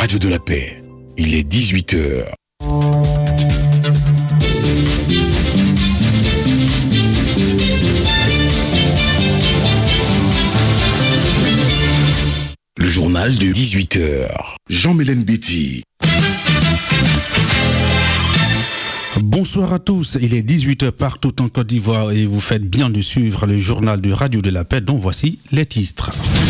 Radio de la Paix. Il est 18h. Le journal de 18h. Jean-Mélène Betty. Bonsoir à tous, il est 18h partout en Côte d'Ivoire et vous faites bien de suivre le journal de Radio de la Paix dont voici les titres.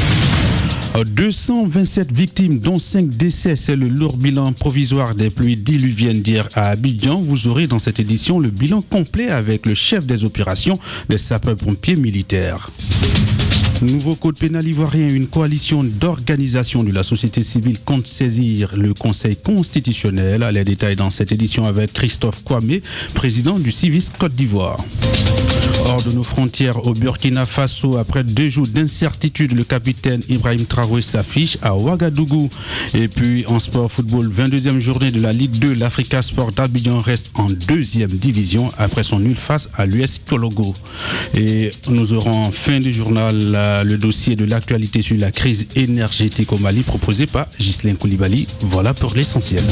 227 victimes dont 5 décès, c'est le lourd bilan provisoire des pluies diluviennes d'hier à Abidjan. Vous aurez dans cette édition le bilan complet avec le chef des opérations des sapeurs-pompiers militaires. Nouveau code pénal ivoirien, une coalition d'organisations de la société civile compte saisir le Conseil constitutionnel. Les détails dans cette édition avec Christophe Kwame, président du Civis Côte d'Ivoire. Hors de nos frontières au Burkina Faso, après 2 jours d'incertitude, le capitaine Ibrahim Traoré s'affiche à Ouagadougou. Et puis en sport football, 22e journée de la Ligue 2, l'Africa Sport d'Abidjan reste en 2e division après son nul face à l'US Kologo. Et nous aurons en fin du journal le dossier de l'actualité sur la crise énergétique au Mali proposé par Ghislain Koulibaly. Voilà pour l'essentiel.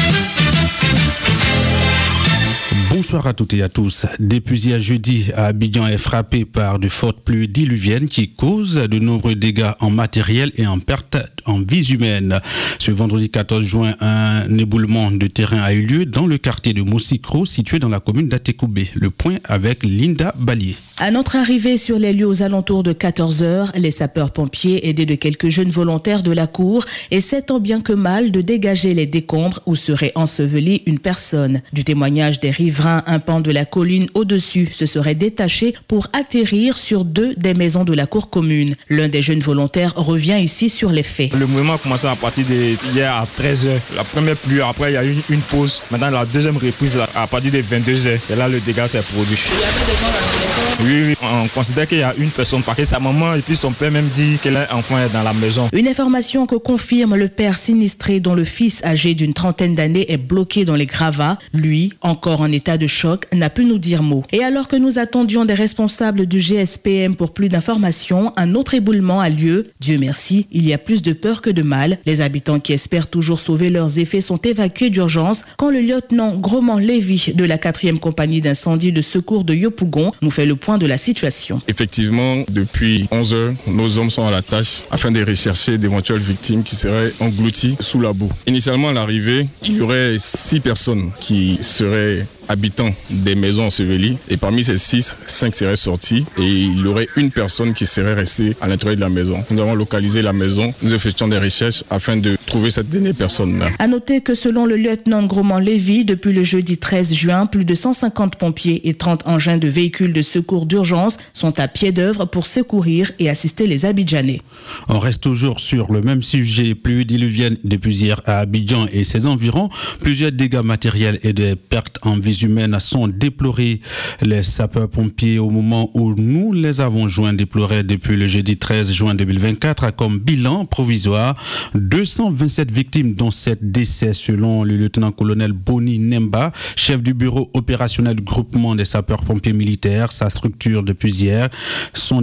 Bonsoir à toutes et à tous. Depuis hier jeudi, Abidjan est frappé par de fortes pluies diluviennes qui causent de nombreux dégâts en matériel et en pertes en vies humaines. Ce vendredi 14 juin, un éboulement de terrain a eu lieu dans le quartier de Moussikro, situé dans la commune d'Atekoubé. Le point avec Linda Balier. À notre arrivée sur les lieux aux alentours de 14h, les sapeurs-pompiers, aidés de quelques jeunes volontaires de la cour, essaient tant bien que mal de dégager les décombres où serait ensevelie une personne. Du témoignage des riverains, un pan de la colline au-dessus se serait détaché pour atterrir sur 2 des maisons de la cour commune. L'un des jeunes volontaires revient ici sur les faits. Le mouvement a commencé à partir d'hier à 13h. La première pluie, après il y a eu une pause. Maintenant la deuxième reprise à partir de 22h. C'est là le dégât s'est produit. Il y avait des gens à la maison? Oui, on considère qu'il y a une personne parce que sa maman et puis son père même dit que leur enfant est dans la maison. Une information que confirme le père sinistré dont le fils âgé d'une trentaine d'années est bloqué dans les gravats. Lui, encore en état de choc, n'a pu nous dire mot. Et alors que nous attendions des responsables du GSPM pour plus d'informations, un autre éboulement a lieu. Dieu merci, il y a plus de peur que de mal. Les habitants qui espèrent toujours sauver leurs effets sont évacués d'urgence quand le lieutenant Groman Lévy de la 4e compagnie d'incendie de secours de Yopougon nous fait le point de la situation. Effectivement, depuis 11h, nos hommes sont à la tâche afin de rechercher d'éventuelles victimes qui seraient englouties sous la boue. Initialement, à l'arrivée, il y aurait 6 personnes qui seraient habitants des maisons ensevelies et parmi ces 6, 5 seraient sortis et il y aurait une personne qui serait restée à l'intérieur de la maison. Nous avons localisé la maison, nous effectuons des recherches afin de trouver cette dernière personne-là. À noter que selon le lieutenant Groman Lévy, depuis le jeudi 13 juin, plus de 150 pompiers et 30 engins de véhicules de secours d'urgence sont à pied d'œuvre pour secourir et assister les Abidjanais. On reste toujours sur le même sujet, pluie diluvienne depuis hier à Abidjan et ses environs. Plusieurs dégâts matériels et des pertes en vies humaines sont déplorés. Les sapeurs-pompiers, au moment où nous les avons joints, déploraient depuis le jeudi 13 juin 2024 comme bilan provisoire 227 victimes dont 7 décès selon le lieutenant-colonel Boni Nemba, chef du bureau opérationnel du groupement des sapeurs-pompiers militaires. Sa structure depuis hier, son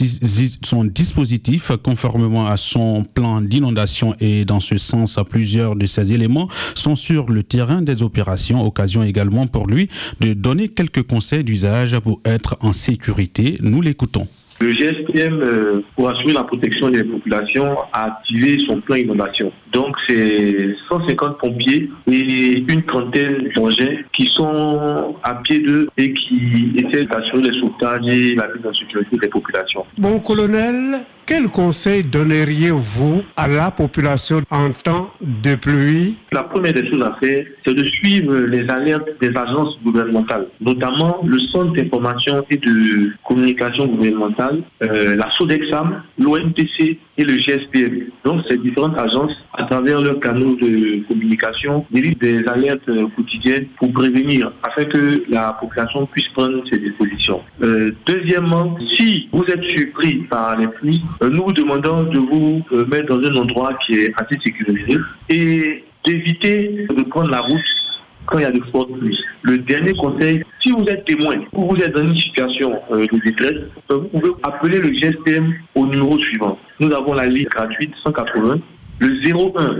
dispositif conformément à son plan d'inondation et dans ce sens plusieurs de ces éléments sont sur le terrain des opérations, occasion également pour lui de donner quelques conseils d'usage pour être en sécurité. Nous l'écoutons. Le GSPM, pour assurer la protection des populations, a activé son plan inondation. Donc, c'est 150 pompiers et une trentaine d'engins qui sont à pied d'eux et qui essaient d'assurer le sauvetage et la mise en sécurité des populations. Bon, colonel, quel conseil donneriez-vous à la population en temps de pluie? La première des choses à faire, c'est de suivre les alertes des agences gouvernementales, notamment le Centre d'information et de communication gouvernementale, la SODEXAM, l'ONPC et le GSPM. Donc, ces différentes agences, à travers leurs canaux de communication, délivrent des alertes quotidiennes pour prévenir, afin que la population puisse prendre ses dispositions. Deuxièmement, si vous êtes surpris par les pluies, nous vous demandons de vous mettre dans un endroit qui est assez sécurisé et d'éviter de prendre la route quand il y a de fortes pluies. Le dernier conseil, si vous êtes témoin ou vous êtes dans une situation de détresse, vous pouvez appeler le GSPM au numéro suivant. Nous avons la ligne gratuite 180, le 01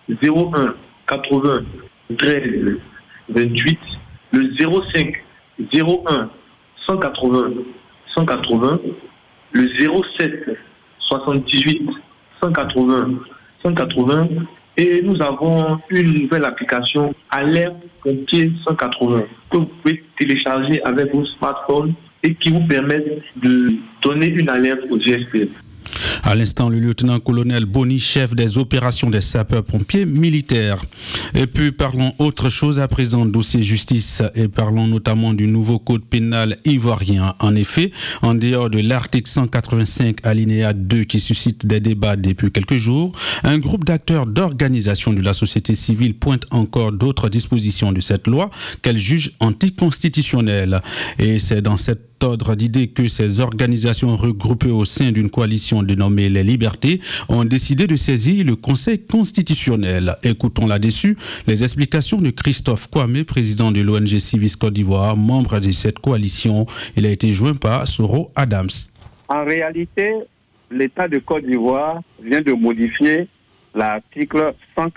01 80 13 28, le 05 01 180 180, le 07 78 180 180, et nous avons une nouvelle application Alerte Pompier 180 que vous pouvez télécharger avec vos smartphones et qui vous permet de donner une alerte au GSP. À l'instant, le lieutenant-colonel Boni, chef des opérations des sapeurs-pompiers militaires. Et puis parlons autre chose à présent, dossier justice, et parlons notamment du nouveau code pénal ivoirien. En effet, en dehors de l'article 185 alinéa 2 qui suscite des débats depuis quelques jours, un groupe d'acteurs d'organisations de la société civile pointe encore d'autres dispositions de cette loi qu'elle juge anticonstitutionnelles. Et c'est dans cet ordre d'idée que ces organisations regroupées au sein d'une coalition dénommée Les Libertés ont décidé de saisir le Conseil constitutionnel. Écoutons là-dessus les explications de Christophe Kwame, président de l'ONG Civis Côte d'Ivoire, membre de cette coalition. Il a été joint par Soro Adams. En réalité, l'État de Côte d'Ivoire vient de modifier l'article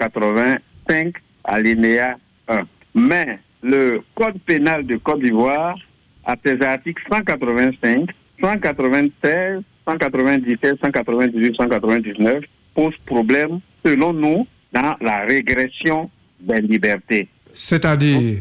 185 alinéa 1. Mais le Code pénal de Côte d'Ivoire, à ses articles 185, 196, 197, 198, 199, pose problème, selon nous, dans la régression des libertés. C'est-à-dire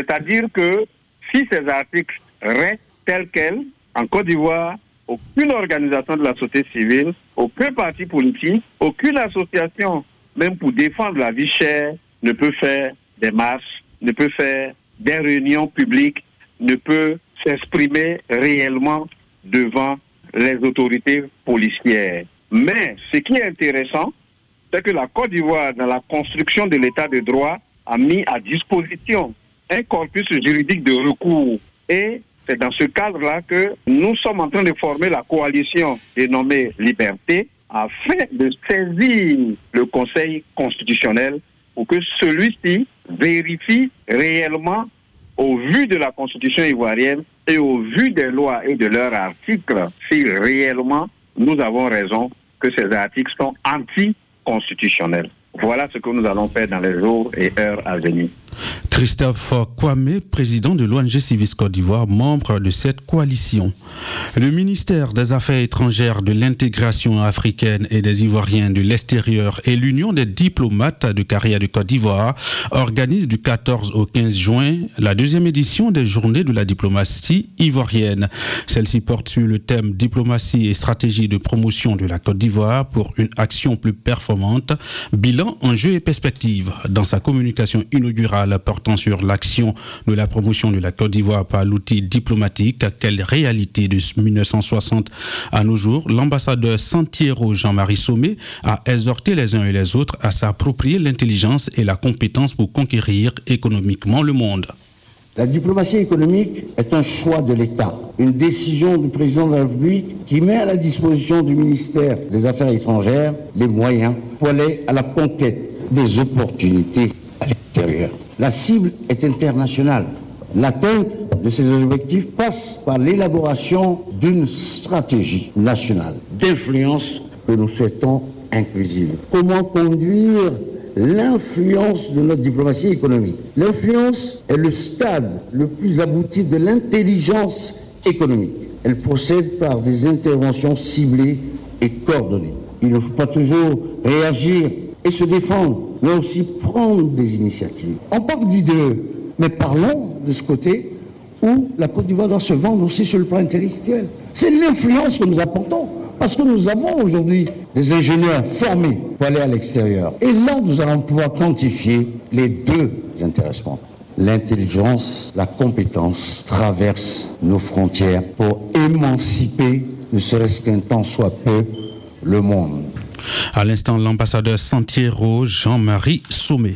que si ces articles restent tels quels, en Côte d'Ivoire, aucune organisation de la société civile, aucun parti politique, aucune association, même pour défendre la vie chère, ne peut faire des marches, ne peut faire des réunions publiques, ne peut s'exprimer réellement devant les autorités policières. Mais ce qui est intéressant, c'est que la Côte d'Ivoire, dans la construction de l'état de droit, a mis à disposition un corpus juridique de recours. Et c'est dans ce cadre-là que nous sommes en train de former la coalition dénommée Liberté afin de saisir le Conseil constitutionnel pour que celui-ci vérifie réellement, au vu de la Constitution ivoirienne et au vu des lois et de leurs articles, si réellement nous avons raison que ces articles sont anticonstitutionnels. Voilà ce que nous allons faire dans les jours et heures à venir. Christophe Kwame, président de l'ONG Civis Côte d'Ivoire, membre de cette coalition. Le ministère des Affaires étrangères, de l'intégration africaine et des Ivoiriens de l'extérieur et l'Union des diplomates de carrière de Côte d'Ivoire organisent du 14 au 15 juin la deuxième édition des Journées de la diplomatie ivoirienne. Celle-ci porte sur le thème diplomatie et stratégie de promotion de la Côte d'Ivoire pour une action plus performante, bilan, enjeux et perspectives. Dans sa communication inaugurale portant sur l'action de la promotion de la Côte d'Ivoire par l'outil diplomatique, quelle réalité de 1960 à nos jours, l'ambassadeur Santiero Jean-Marie Sommet a exhorté les uns et les autres à s'approprier l'intelligence et la compétence pour conquérir économiquement le monde. La diplomatie économique est un choix de l'État, une décision du président de la République qui met à la disposition du ministère des Affaires étrangères les moyens pour aller à la conquête des opportunités à l'extérieur. La cible est internationale. L'atteinte de ces objectifs passe par l'élaboration d'une stratégie nationale d'influence que nous souhaitons inclusive. Comment conduire l'influence de notre diplomatie économique? L'influence est le stade le plus abouti de l'intelligence économique. Elle procède par des interventions ciblées et coordonnées. Il ne faut pas toujours réagir et se défendre, mais aussi prendre des initiatives. On parle d'idées, mais parlons de ce côté où la Côte d'Ivoire doit se vendre aussi sur le plan intellectuel. C'est l'influence que nous apportons, parce que nous avons aujourd'hui des ingénieurs formés pour aller à l'extérieur. Et là, nous allons pouvoir quantifier les deux intéressements. L'intelligence, la compétence traversent nos frontières pour émanciper, ne serait-ce qu'un temps soit peu, le monde. À l'instant, l'ambassadeur Santiero Jean-Marie Sommet.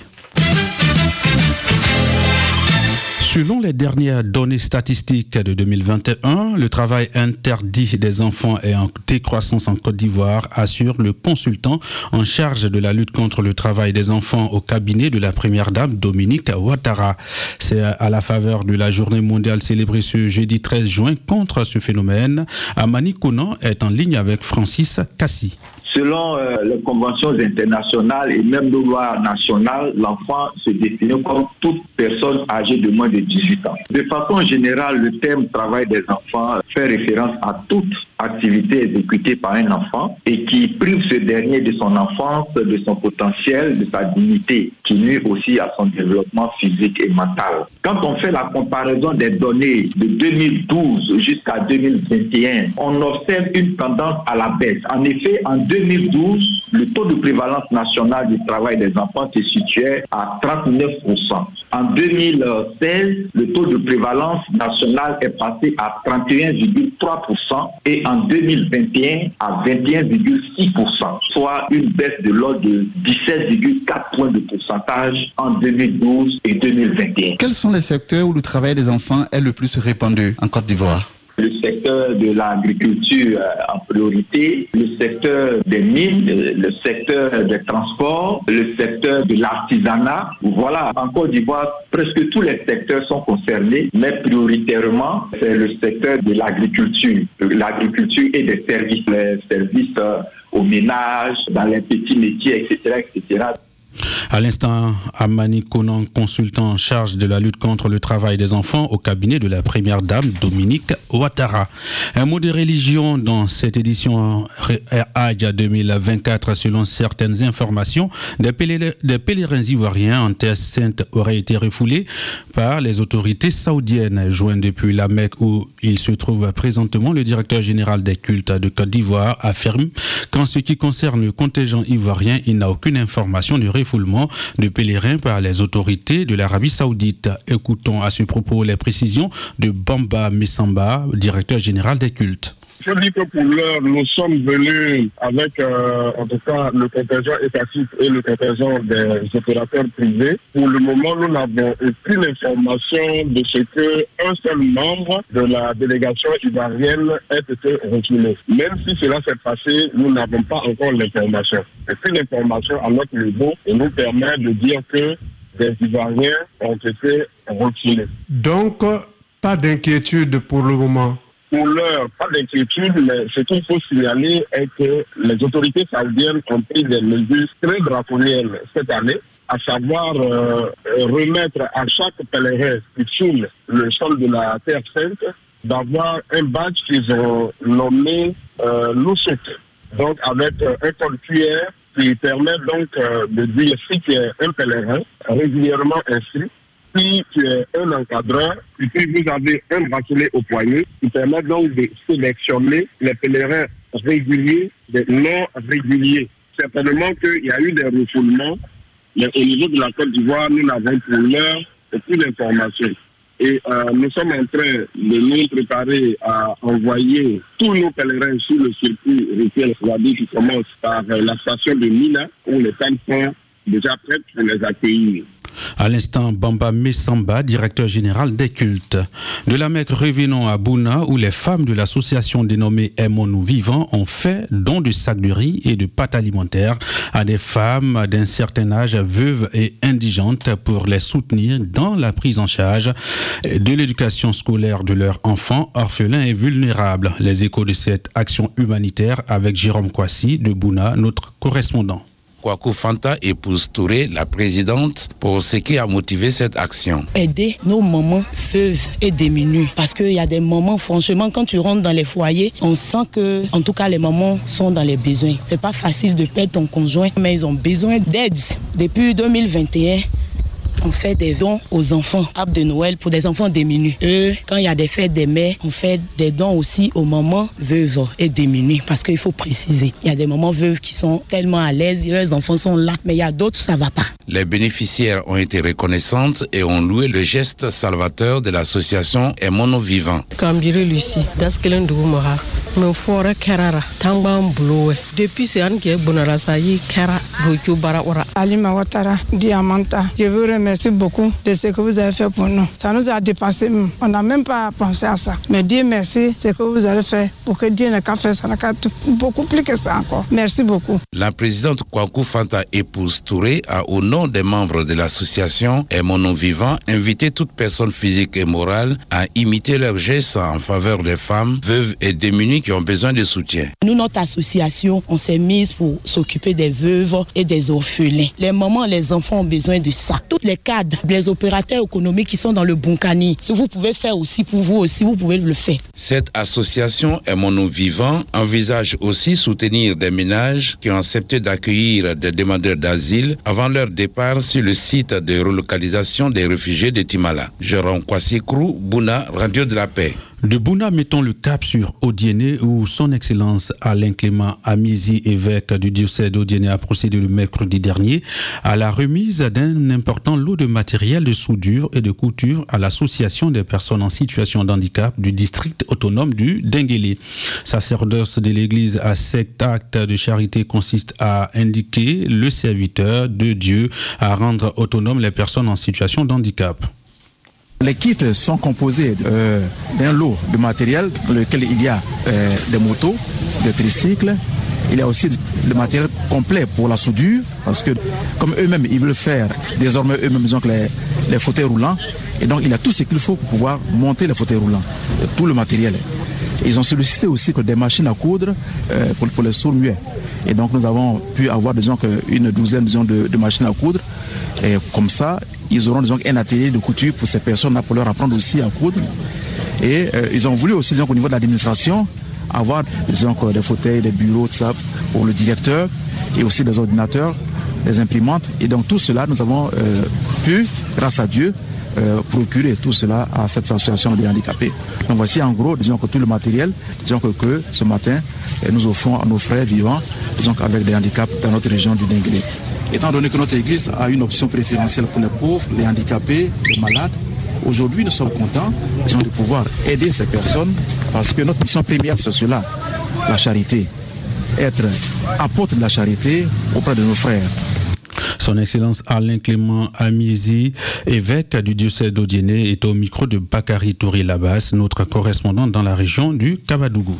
Selon les dernières données statistiques de 2021, le travail interdit des enfants est en décroissance en Côte d'Ivoire, assure le consultant en charge de la lutte contre le travail des enfants au cabinet de la première dame Dominique Ouattara. C'est à la faveur de la journée mondiale célébrée ce jeudi 13 juin contre ce phénomène. Amani Konan est en ligne avec Francis Kassi. Selon les conventions internationales et même nos lois nationales, l'enfant se définit comme toute personne âgée de moins de 18 ans. De façon générale, le terme travail des enfants fait référence à toute activité exécutée par un enfant et qui prive ce dernier de son enfance, de son potentiel, de sa dignité, qui nuit aussi à son développement physique et mental. Quand on fait la comparaison des données de 2012 jusqu'à 2021, on observe une tendance à la baisse. En effet, en 2012, le taux de prévalence nationale du travail des enfants se situait à 39%. En 2016, le taux de prévalence nationale est passé à 31,3% et en 2021 à 21,6%, soit une baisse de l'ordre de 17,4 points de pourcentage en 2012 et 2021. Quels sont les secteurs où le travail des enfants est le plus répandu en Côte d'Ivoire? Le secteur de l'agriculture en priorité, le secteur des mines, le secteur des transports, le secteur de l'artisanat. Voilà, en Côte d'Ivoire, presque tous les secteurs sont concernés, mais prioritairement, c'est le secteur de l'agriculture et des services, les services au ménage, dans les petits métiers, etc., etc. À l'instant, Amani Konan, consultant en charge de la lutte contre le travail des enfants au cabinet de la première dame Dominique Ouattara. Un mot de religion dans cette édition Hajj 2024. Selon certaines informations, des pèlerins ivoiriens en Terre Sainte auraient été refoulés par les autorités saoudiennes. Joint depuis la Mecque où il se trouve présentement, le directeur général des cultes de Côte d'Ivoire affirme qu'en ce qui concerne le contingent ivoirien, il n'a aucune information du refoulement de pèlerins par les autorités de l'Arabie Saoudite. Écoutons à ce propos les précisions de Bamba Messamba, directeur général des cultes. Je dis que pour l'heure, nous sommes venus avec, en tout cas, le contingent étatique et le contingent des opérateurs privés. Pour le moment, nous n'avons aucune information de ce qu'un seul membre de la délégation ivoirienne ait été reculé. Même si cela s'est passé, nous n'avons pas encore l'information. Aucune information à notre niveau et nous permet de dire que des Ivoiriens ont été reculés. Donc, pas d'inquiétude pour le moment. Pour l'heure, pas d'inquiétude, mais ce qu'il faut signaler est que les autorités saoudiennes ont pris des mesures très draconiennes cette année, à savoir remettre à chaque pèlerin qui foule le sol de la Terre Sainte d'avoir un badge qu'ils ont nommé l'Oussouk, donc avec un code QR qui permet donc de dire si tu es un pèlerin régulièrement inscrit, si tu es un encadreur, et puis vous avez un bracelet au poignet qui permet donc de sélectionner les pèlerins réguliers des non réguliers. Certainement qu'il y a eu des refoulements, mais au niveau de la Côte d'Ivoire, nous n'avons pour l'heure aucune information. Et nous sommes en train de nous préparer à envoyer tous nos pèlerins sur le circuit rituel Swadi qui commence par la station de Mina, où les femmes sont déjà prêtes pour les accueillir. À l'instant, Bamba Messamba, directeur général des cultes. De la Mecque, revenons à Bouna, où les femmes de l'association dénommée Aimons-nous vivants ont fait don de sacs de riz et de pâtes alimentaires à des femmes d'un certain âge, veuves et indigentes, pour les soutenir dans la prise en charge de l'éducation scolaire de leurs enfants orphelins et vulnérables. Les échos de cette action humanitaire avec Jérôme Kwasi de Bouna, notre correspondant. Kwaku Fanta épouse Touré, la présidente, pour ce qui a motivé cette action. Aider nos mamans veuves et démunies. Parce qu'il y a des moments, franchement, quand tu rentres dans les foyers, on sent que, en tout cas, les mamans sont dans les besoins. C'est pas facile de perdre ton conjoint, mais ils ont besoin d'aide. Depuis 2021, on fait des dons aux enfants, arbre de Noël pour des enfants démunis. Quand il y a des fêtes des mères, on fait des dons aussi aux mamans veuves et démunies. Parce qu'il faut préciser, il y a des mamans veuves qui sont tellement à l'aise, leurs enfants sont là, mais il y a d'autres où ça ne va pas. Les bénéficiaires ont été reconnaissantes et ont loué le geste salvateur de l'association Aimons-nous vivants. Kambiri Lucie, Daskelen Doumoura, Mufora Kerara, Tambam Bloue. Depuis ce an qui est Bonarasayi, Kera, Rojo Baraora. Alima Ouattara, Diamanta, je vous remercie beaucoup de ce que vous avez fait pour nous. Ça nous a dépassé, on n'a même pas pensé à ça. Mais Dieu merci, ce que vous avez fait pour que Dieu n'a qu'à faire ça, beaucoup plus que ça encore. Merci beaucoup. La présidente Kwaku Fanta épouse Touré a, au nom des membres de l'association Aimons-nous vivants, invité toute personne physique et morale à imiter leurs gestes en faveur des femmes veuves et démunies qui ont besoin de soutien. Nous, notre association, on s'est mise pour s'occuper des veuves et des orphelins. Les mamans, les enfants ont besoin de ça. Tous les cadres, les opérateurs économiques qui sont dans le Bunkani, si vous pouvez faire aussi pour vous aussi, vous pouvez le faire. Cette association Est mon nom vivant envisage aussi soutenir des ménages qui ont accepté d'accueillir des demandeurs d'asile avant leur départ sur le site de relocalisation des réfugiés de Timala. Jérôme Kwasikrou, Bouna, Radio de la Paix. De Bouna, mettons le cap sur Odiéné, où son Excellence Alain Clément Amizi, évêque du diocèse d'Odiéné, a procédé le mercredi dernier à la remise d'un important lot de matériel de soudure et de couture à l'association des personnes en situation de handicap du district autonome du Denguélé. Sacerdoce de l'Église à cet acte de charité consiste à indiquer le serviteur de Dieu à rendre autonomes les personnes en situation de handicap. Les kits sont composés d'un lot de matériel dans lequel il y a des motos, des tricycles. Il y a aussi le matériel complet pour la soudure, parce que comme eux-mêmes, ils veulent faire désormais eux-mêmes les fauteuils roulants. Et donc, il y a tout ce qu'il faut pour pouvoir monter les fauteuils roulants, tout le matériel. Ils ont sollicité aussi des machines à coudre pour les sourds-muets. Et donc, nous avons pu avoir une douzaine de machines à coudre. Et comme ça, ils auront un atelier de couture pour ces personnes-là, pour leur apprendre aussi à coudre. Et ils ont voulu aussi, au niveau de l'administration, avoir des fauteuils, des bureaux, tout ça, pour le directeur, et aussi des ordinateurs, des imprimantes. Et donc tout cela, nous avons pu, grâce à Dieu, procurer tout cela à cette association des handicapés. Donc voici en gros, que tout le matériel, que ce matin, nous offrons à nos frères vivants, avec des handicaps dans notre région du Denguélé. Étant donné que notre Église a une option préférentielle pour les pauvres, les handicapés, les malades, aujourd'hui nous sommes contents de pouvoir aider ces personnes parce que notre mission première c'est cela, la charité, être apôtre de la charité auprès de nos frères. Son Excellence Alain Clément Amizi, évêque du diocèse d'Odiéné, est au micro de Bakary Touré Labas, notre correspondant dans la région du Kabadougou.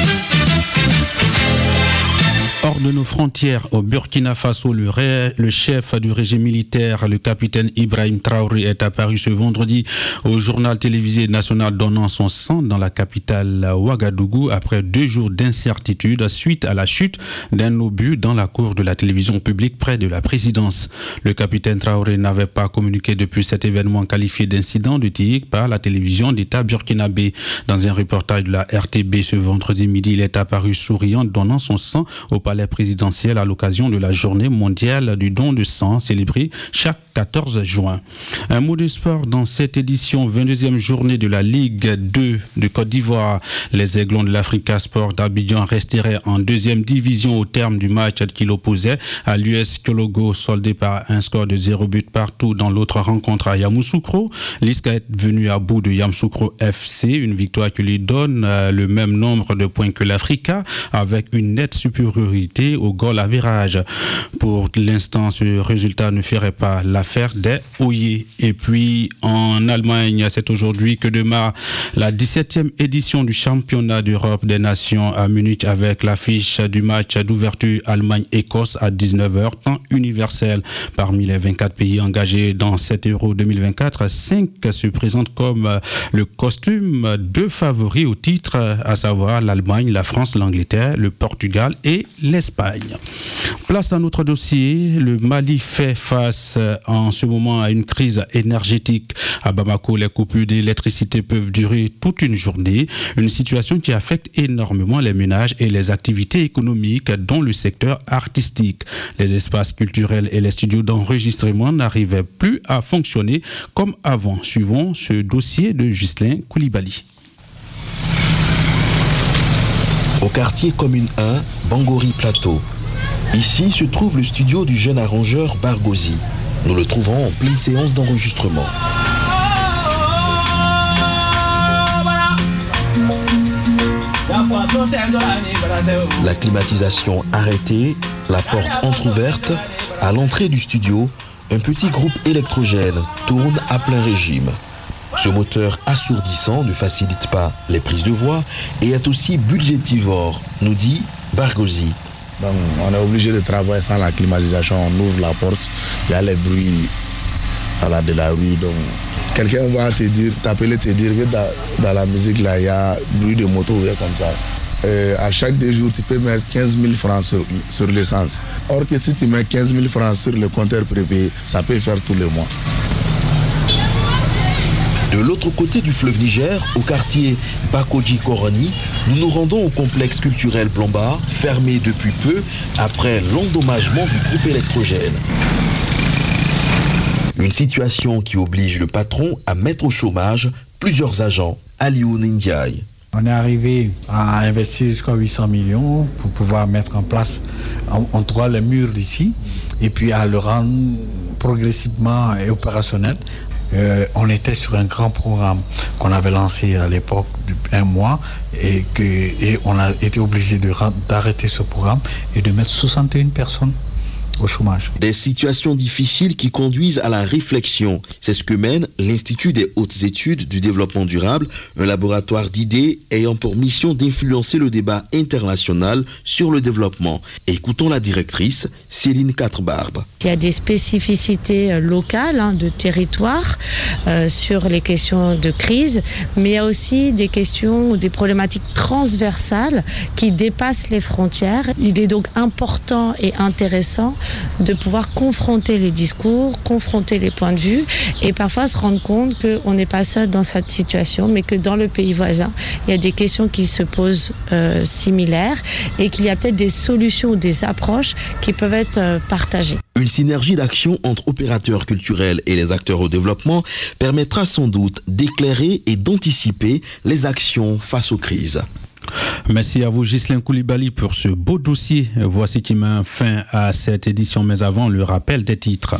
Hors de nos frontières, au Burkina Faso, le chef du régime militaire, le capitaine Ibrahim Traoré, est apparu ce vendredi au journal télévisé national donnant son sang dans la capitale Ouagadougou après 2 jours d'incertitude suite à la chute d'un obus dans la cour de la télévision publique près de la présidence. Le capitaine Traoré n'avait pas communiqué depuis cet événement qualifié d'incident de tir par la télévision d'État burkinabé. Dans un reportage de la RTB ce vendredi midi, il est apparu souriant donnant son sang au palais présidentiel à l'occasion de la journée mondiale du don de sang célébrée chaque 14 juin. Un mot de sport dans cette édition, 22e journée de la Ligue 2 de Côte d'Ivoire. Les Aiglons de l'Africa Sport d'Abidjan resteraient en 2e division au terme du match qui l'opposait à l'US Kyologo, soldé par un score de 0 but partout. Dans l'autre rencontre à Yamoussoukro, l'ISCA est venu à bout de Yamoussoukro FC, une victoire qui lui donne le même nombre de points que l'Africa, avec une nette supériorité au goal average. Pour l'instant, ce résultat ne ferait pas l'affaire des Oyer. Et puis en Allemagne, c'est aujourd'hui que démarre la 17e édition du championnat d'Europe des nations à Munich avec l'affiche du match d'ouverture Allemagne-Écosse à 19h, temps universel. Parmi les 24 pays engagés dans cet Euro 2024, 5 se présentent comme le costume de favoris au titre, à savoir l'Allemagne, la France, l'Angleterre, le Portugal et l'Espagne. Place à notre dossier. Le Mali fait face en ce moment à une crise énergétique. À Bamako, les coupures d'électricité peuvent durer toute une journée. Une situation qui affecte énormément les ménages et les activités économiques, dont le secteur artistique. Les espaces culturels et les studios d'enregistrement n'arrivaient plus à fonctionner comme avant. Suivons ce dossier de Ghislain Koulibaly. Au quartier Commune 1, Bangori Plateau. Ici se trouve le studio du jeune arrangeur Bargosi. Nous le trouvons en pleine séance d'enregistrement. La climatisation arrêtée, la porte entrouverte, à l'entrée du studio, un petit groupe électrogène tourne à plein régime. Ce moteur assourdissant ne facilite pas les prises de voix et est aussi budgétivore, nous dit Bargosi. Donc, on est obligé de travailler sans la climatisation. On ouvre la porte, il y a les bruits de la rue. Donc, quelqu'un va t'appeler, te dire que dans la musique, là, il y a bruit de moto comme ça. à chaque 2 jours, tu peux mettre 15 000 francs sur l'essence. Or que si tu mets 15 000 francs sur le compteur prépayé, ça peut faire tous les mois. De l'autre côté du fleuve Niger, au quartier Bakodji Korani, nous nous rendons au complexe culturel Plomba, fermé depuis peu après l'endommagement du groupe électrogène. Une situation qui oblige le patron à mettre au chômage plusieurs agents. Aliou Ndiaye. On est arrivé à investir jusqu'à 800 millions pour pouvoir mettre en place, en tout cas, les murs d'ici, et puis à le rendre progressivement opérationnel. On était sur un grand programme qu'on avait lancé à l'époque depuis 1 mois et on a été obligé d'arrêter ce programme et de mettre 61 personnes au chômage. Des situations difficiles qui conduisent à la réflexion. C'est ce que mène l'Institut des hautes études du développement durable, un laboratoire d'idées ayant pour mission d'influencer le débat international sur le développement. Écoutons la directrice, Céline Quatre-Barbes. Il y a des spécificités locales de territoire sur les questions de crise, mais il y a aussi des questions ou des problématiques transversales qui dépassent les frontières. Il est donc important et intéressant de pouvoir confronter les discours, confronter les points de vue et parfois se rendre compte qu'on n'est pas seul dans cette situation, mais que dans le pays voisin, il y a des questions qui se posent similaires et qu'il y a peut-être des solutions ou des approches qui peuvent être partagées. Une synergie d'action entre opérateurs culturels et les acteurs au développement permettra sans doute d'éclairer et d'anticiper les actions face aux crises. Merci à vous, Ghislain Koulibaly, pour ce beau dossier. Voici qui met fin à cette édition, mais avant, le rappel des titres.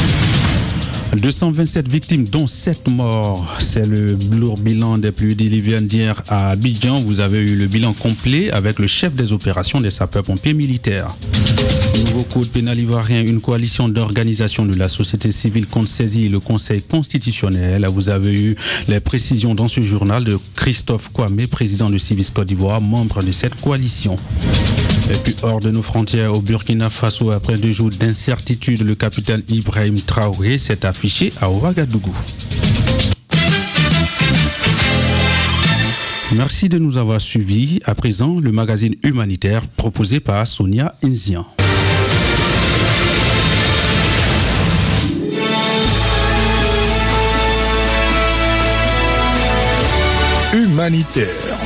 227 victimes, dont 7 morts. C'est le lourd bilan des pluies diluviennes d'hier à Abidjan. Vous avez eu le bilan complet avec le chef des opérations des sapeurs-pompiers militaires. Nouveau code pénal ivoirien, une coalition d'organisations de la société civile compte saisir le Conseil constitutionnel. Vous avez eu les précisions dans ce journal de Christophe Kwame, président de Civis Côte d'Ivoire, membre de cette coalition. Et puis hors de nos frontières, au Burkina Faso, après 2 jours d'incertitude, le capitaine Ibrahim Traoré s'est affiché à Ouagadougou. Merci de nous avoir suivis. À présent, le magazine humanitaire proposé par Sonia Inzian. Humanitaire.